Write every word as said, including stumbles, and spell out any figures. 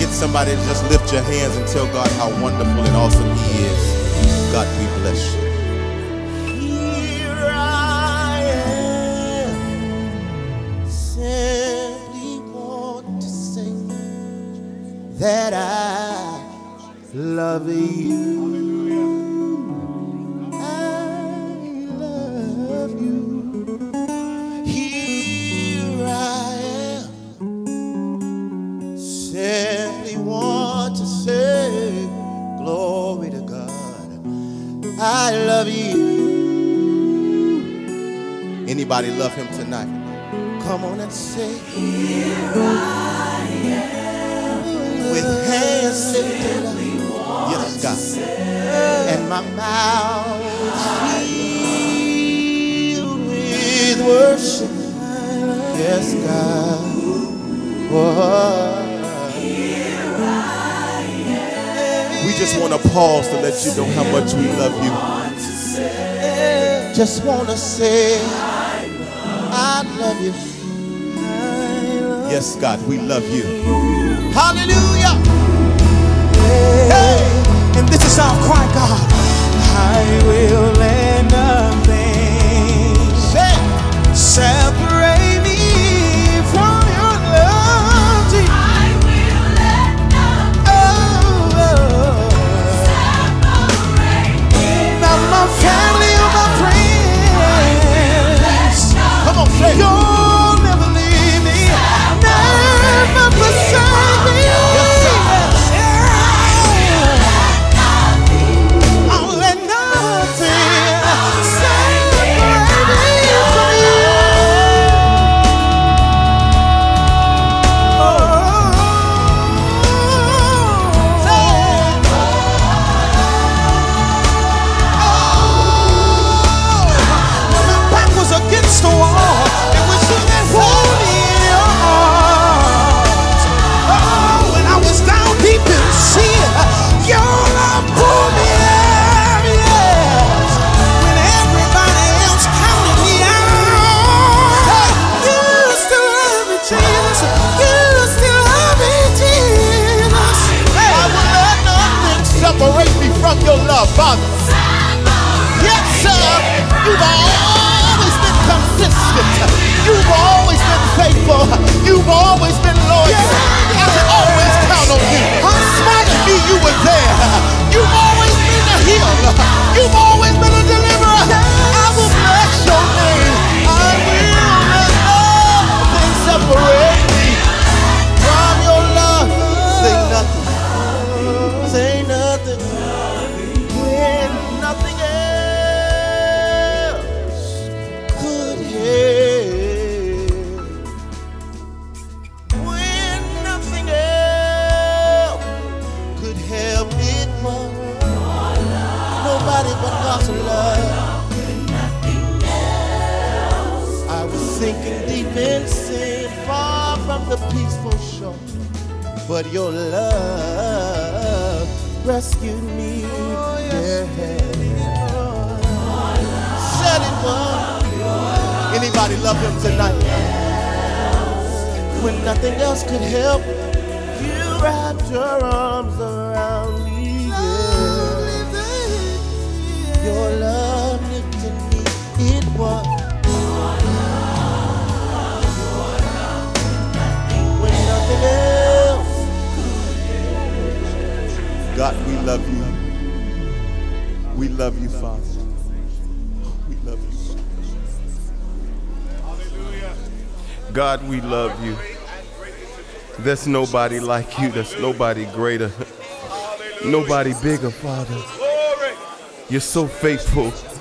get somebody to just lift your hands and tell God how wonderful and awesome He is? God, we bless you. Here I am, simply want to say that I love you. Simply want to say, glory to God, I love you. Anybody love Him tonight? Come on and say, here I am, with hands lifted up, yes God, and my mouth filled with worship, yes God. Whoa. We just want to pause to let you know how much we love you. Just want to say, I love you. Yes, God, we love you. Hallelujah. Hey, and this is our cry, God. I will let nothing separate me from your love. I will let nothing separate me. Not my family or my friends. Come on, say, you'll never leave me, never forsake me. Yes, sir. I'll let nothing separate me from you. Against the wall, and when you hold me in your arms, oh, when I was down deep in sin, your love pulled me out, yes. When everybody else counted me out, you still love me, Jesus. You still love me, Jesus. Hey. I will let nothing separate me from your love, Father. Yes, sir. You've always been consistent. You've always been faithful. You've always been loyal. I can always count on you. In spite of me, you were there. You've always been a healer. You've always been a deliverer. I will bless your name. I will let nothing separate me from your love. Say nothing. Say nothing. When nothing else could help. When nothing else could help it was nobody but God's love. I was sinking deep in sin, far from the peaceful shore, but your love rescued me. Yeah. Said it was. Anybody love Him tonight? When nothing else could help, you wrapped your arms around me. Yeah. Your love lifted me. It was when nothing else. God, we love you. We love you, Father. We love you. God, we love you. There's nobody like you. There's nobody greater. Nobody bigger, Father. You're so faithful.